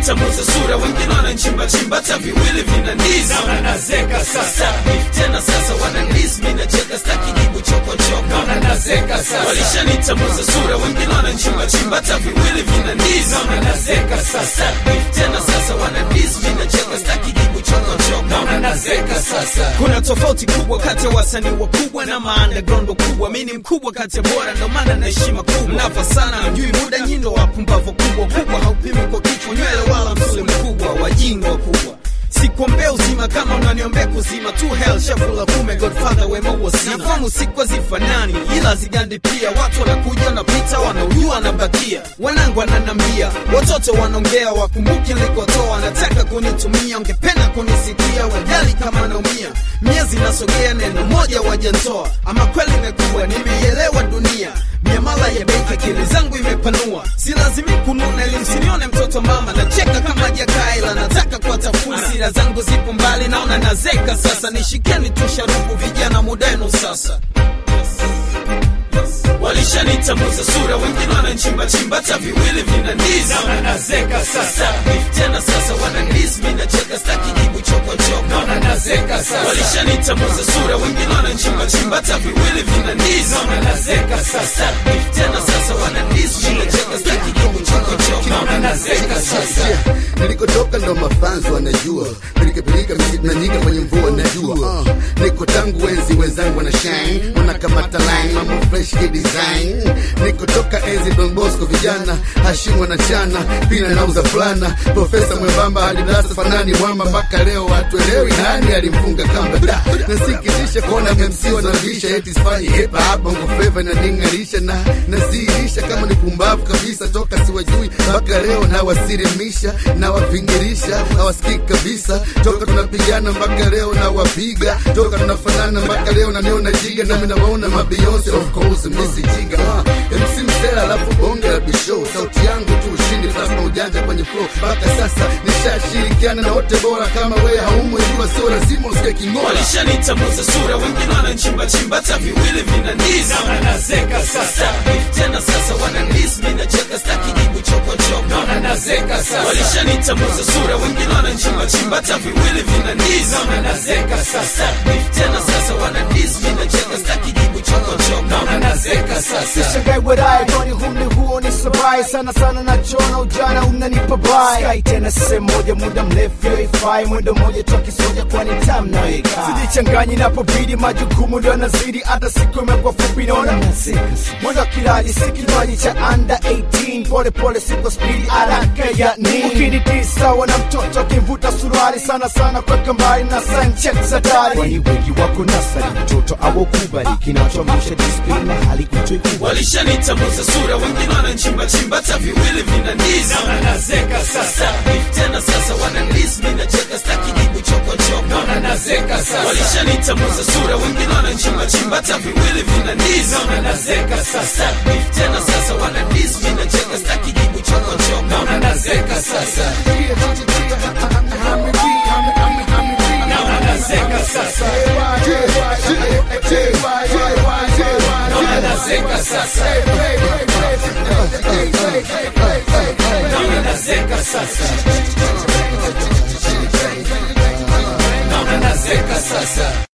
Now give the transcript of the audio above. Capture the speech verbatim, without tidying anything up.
Walishanitambuza sura, wengine wananchimba chimba hata viwili vinaniza. Naona nazeka sasa, tena sasa wananiz, mimi nacheka staki jibu choko choko. Naona nazeka sasa, walishanitambuza sura, wengine wananchimba chimba hata viwili vinaniza. Naona nazeka sasa, tena sasa wananiz, mimi nacheka staki jibu choko choko. Naona nazeka sasa. Kuna tofauti kubwa kati ya wasanii wakubwa na ma-underground kubwa. Mimi ni mkubwa kati ya bora, ndo maana na heshima kubwa. Mnafa sana, mjui muda nyindo wapumbavu kubwa. Kubwa haupimi kwa kichwa nywele wala msuli mkubwa. Wajingo kubwa sikuombe uzima kama unaniombea kuzima. Tu hell shafula kume Godfather wema uosima. Nafamu siku zifanani ila zigandi pia. Watu wanakuja na pita wanaujua na bakia. Wanangu wananambia watoto wanaongea wakumbuki nilikotoa. Nataka kunitumia ungependa kunisikia. Wajali kama naumia miezi nasogea neno moja wajantoa. Ama kweli imekuwa nimeielewa dunia. Miamala ya benki akili zangu imepanua. Si lazimi kununa ili msinione mtoto mama. Nacheka kama jakaila nataka kuwatafuna. Sira zangu zipo mbali naona nazeka sasa. Nishikeni tu sharubu vijana mudenu sasa. Walishanitambuza sura, wengine wananchimba chimba hata viwili vinaniza. Naona nazeka sasa, tena sasa wananiz, mimi nacheka staki jibu choko choko. Naona nazeka sasa, walishanitambuza sura, wengine wananchimba chimba hata viwili vinaniza. Naona nazeka sasa, tena sasa wananiz, mimi nacheka staki jibu choko choko. Naona nazeka sasa. Nilikotoka ndo mafans wanajua. Pilika pilika mimi tunanyika kwenye mvua najua. Uh, niko tangu enzi wenzangu wana shine. Wanakamata line mambo fresh kid design. Nikotoka enzi Don Bosco vijana Hashim wanachana pina nauza fulana. Profesa mwembamba hadi darasa fanani mwamba. Mpaka leo hatuelewi nani alimfunga kamba. Da, nasikitisha kuona M C wanavisha eti sifanyi hip hop bongo flava na ningarisha na nazirisha kama ni pumbavu kabisa. Toka siwajui mpaka leo na wasirimisha na wavingirisha hawasikii kabisa. Toka tunapigana mpaka leo na wapiga. Toka tunafanana mpaka leo na niona jiga. Na mimi naona mabeyonce of course misi jiga. uh, M C msela alafu bonge la bishow. Sauti yangu tu ushindi plasma ujanja kwenye flow. Mpaka sasa nishashirikiana na wote bora. Kama wewe haumu jua sio lazima usike kingola. Walishanitambuza sura, wengine wananchimba chimba hata viwili vinaniza. Naona nazeka sasa, tena sasa wananiz, mimi nacheka staki jibu choko choko. Naona nazeka sasa, walishanitambuza sura, wengine wananchimba chimba hata viwili vinaniza. Naona nazeka sasa, tena sasa wananiz, mimi nacheka staki jibu choko choko. Naona nazeka sasa. Shangai wadai kwani humni huo ni sabai. Sana sana na chona ujana unanipa bai. Sky tena sehemu moja muda mrefu yoifai. Mwendo moja toki soja kwani tam na ikai. Sijichanganyi napobidi majukumu ndio nazidi. Hata siku imekuwa fupi naona nazeka. Mwendo kilaji si kinywaji cha under eighteen. Pole pole siku speedy haraka ya nini. Ukinitisa wana mtoto kimvuta suruali. Sana sana kwa kambari na Sanchez Zadari. Kwani wengi wako nasari mtoto awo kubali. Kinachomusha discipline na hali kuchoi kubali. Walishanitambuza sura, wengine wananchimba chimba hata viwili vinaniza. Naona nazeka sasa, tena sasa wananiz, mimi nacheka staki jibu choko choko. Naona nazeka sasa, walishanitambuza sura, wengine wananchimba chimba hata viwili vinaniza. Naona nazeka sasa, tena sasa wananiz, mimi nacheka staki jibu choko choko. Naona nazeka sasa. Naona nazeka sasa. Naona nazeka sasa. Naona nazeka sasa. Naona nazeka sasa.